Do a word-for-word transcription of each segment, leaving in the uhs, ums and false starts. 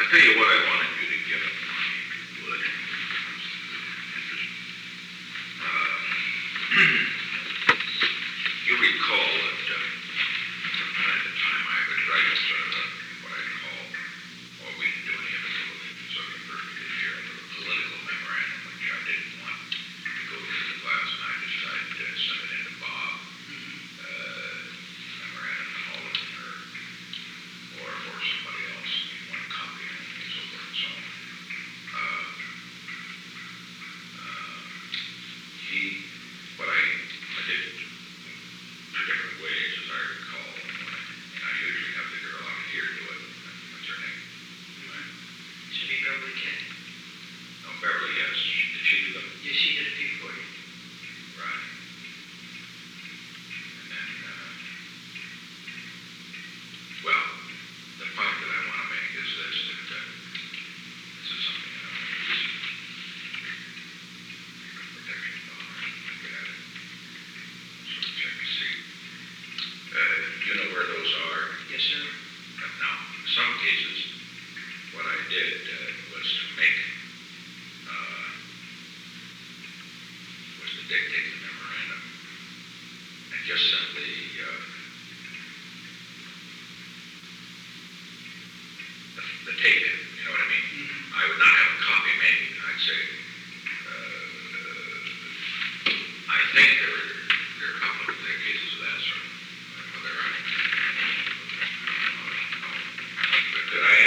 I'll tell you what I wanted you to give it, Monty, if you would. Uh, you recall that uh, from time to time I would write sort of a, what I call, or we didn't do any of it until sort of the first of this year, a little political memorandum, which I didn't want to go through the class, and I decided to send it into Bob. Uh, memorandum to Holden or, or for somebody else, one copy and so forth and so on. Uh, uh, he, what I, I did two different ways, as I recall, and, when I, and I usually have the girl out here do it. What's her name? Right. Should be Beverly Kent. No, Beverly, yes. Did she do them? Yes, she did a few for you. Right. And then, uh, well, the point that I want to make is this, that uh, this is something that I want to use. Protection law. Look at it. Sort of check to see. Uh, you know where those are? Yes, sir. But now, in some cases, what I did uh, was to make, uh, was to dictate the memorandum and just simply, uh, the, the tape in, you know what I mean? Mm-hmm. I would not have a copy made. I'd say, uh, I think there are, there are a couple of there are cases of that sort. Whether I, but could I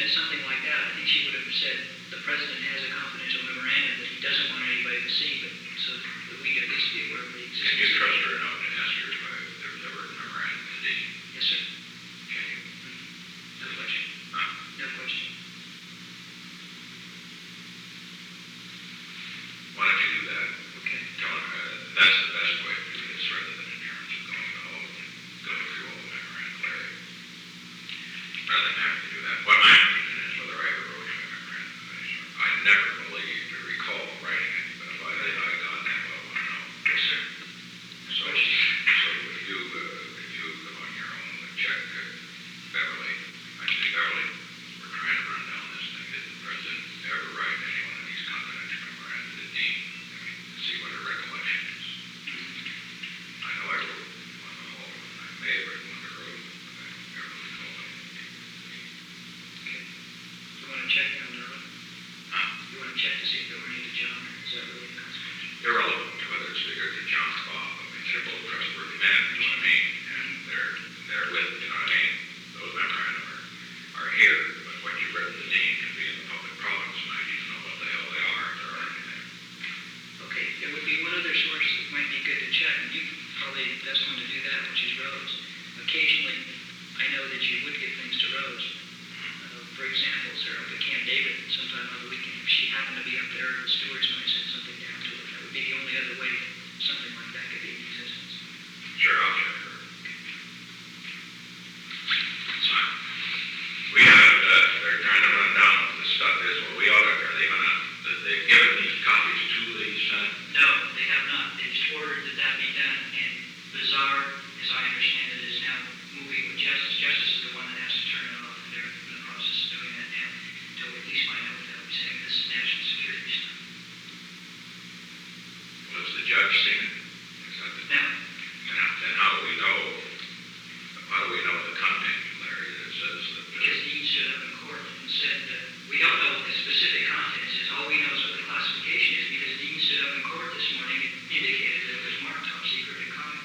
to something like that, I think she would have said, the president has a confidential memorandum that he doesn't want anybody to see, but so that we'd at least be aware of the Can existence. you trust her enough to ask her if I- if there was ever a memorandum in the deed? Yes, sir. Can you? No question. Huh? No question. Why don't you do that? Okay. Tell her, uh, that's the best way to do this, rather than in terms of going to all, going through all the memorandum, Larry. Rather than having to do that. What I'm interested in is whether I ever wrote you a memorandum of any sort. I never believe to recall writing it, but if I did, I got that, well, I want to know. Yes, sir. So, so if you, uh, if you, on your own, check uh, Beverly, actually Beverly, we're trying to run down this thing. Did the president ever write any one of these confidential memoranda to Dean? I mean, to see what her recollection is. I know I wrote one to Hall, and I may have written one to Rose, but I don't ever recall it. Okay. You want to check down the road? Huh? You want to check to see if there were any to John, or is that really consequential? Irrelevant to whether it's Digger to John or Bob. I mean, they're both trustworthy men, you know what I mean? And they're, they're with, you know what I mean? Those memorandum are, are here, but what you've written to Dean can be in the public province, and I need to know what the hell they are, if there are anything. Okay, there would be one other source that might be good to check, and you probably the best one to do that, which is Rose. Occasionally, I know that you would get things to Rose. Uh, for example, sir, up at Camp David, sometime on the weekend, if she happened to be up there, the stewards might send something down to her. That would be the only other way something like that could be in existence. Sure, I'll check her. It's fine. We haven't, uh, they're trying to run down what this stuff is, well, we ought to, are they gonna, they've given these copies to the Senate? No, they have not. They've ordered that that be done, and Bizarre, as I understand it, is now moving with Justice. Justice is the one that has to turn it off, and they're in the process of doing that now, until we at least find out what the hell he's saying. This is national security stuff. Was the judge seen it? Is that the, Now, then, then how do we know, how do we know the content, Larry, that it says that? uh, because Dean stood up in court and said that we don't know what the specific contents is. All we know is what the classification is, because Dean stood up in court this morning and indicated that it was marked top secret and common.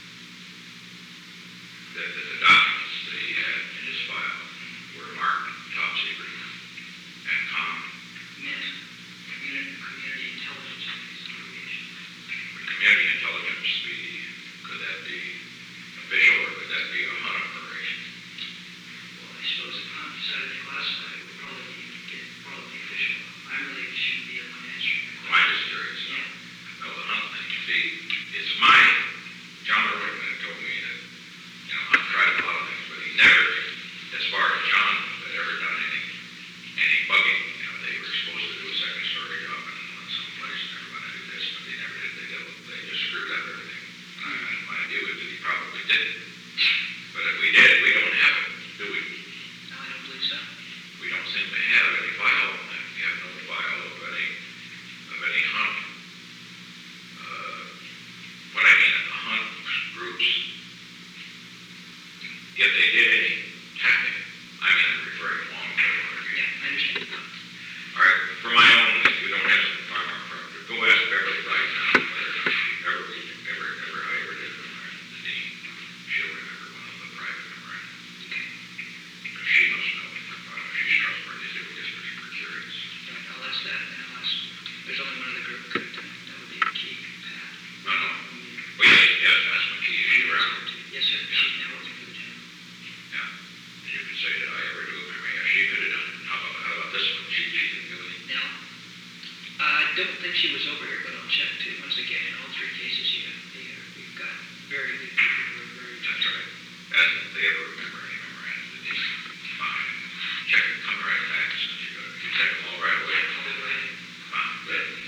That, that the documents that he had in his file were marked top secret and common. Meant community, community intelligence abbreviation. Would community intelligence be, could that be official, or could that be a hunt operation? Well, I suppose if Hunt decided to classify it, it would probably be, get, probably be official. I really shouldn't be the one answering that Well, I'm question. just curious. Yeah. No, the hunt thing, you see, it's my, John Whitman told me that, you know, Hunt tried a lot of things, but he never, as far as John had ever done any, any bugging. You know, they were supposed to do a second story job in someplace, and they were gonna do this, but they never did. They did, they just screwed up everything. And I, and my view is that he probably didn't. But if we did, we don't have it, do we? No, I don't believe so. We don't seem to have any file on that. We have no file of any, of any hunt. Uh, what I mean, the hunt groups, if they did any tactic, I mean, I'm referring to long-term interview. Yeah, I understand. All right, for my own, if you don't have some farmer property, go ask Beverly right now whether or not she ever, ever, ever, I ever did memorandum to Dean. She'll remember one of the private memorandum. Okay. Because she must know. Uh, she's trustworthy, they were just for curious. Right, I'll ask that, and then I'll ask, there's only one other group who could have done it. That would be Key, Pat. No, no. Well, yes, yes, that's McKee. Is she around? Yes, sir. She's now working for the general. Yeah. And you could say, did I ever do a memory? Yeah, she could have done it. How about, how about this one? She, she didn't do any. Now, I don't think she was over here, but